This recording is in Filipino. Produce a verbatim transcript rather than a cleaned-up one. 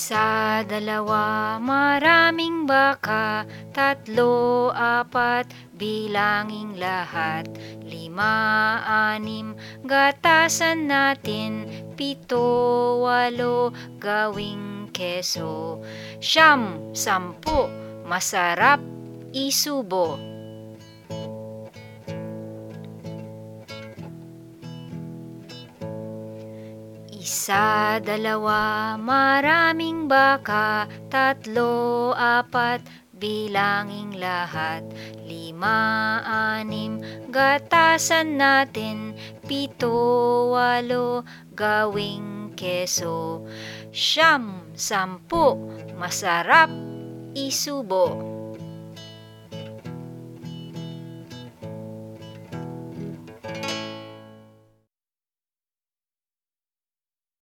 Isa, dalawa, maraming baka, tatlo, apat, bilangin lahat. Lima, anim, gatasan natin, pito, walo, gawing keso. Siyam, sampu, masarap isubo. Isa, dalawa, maraming baka, tatlo, apat, bilangin lahat. Lima, anim, gatasan natin, pito, walo, gawing keso. Siyam, sampu, masarap isubo.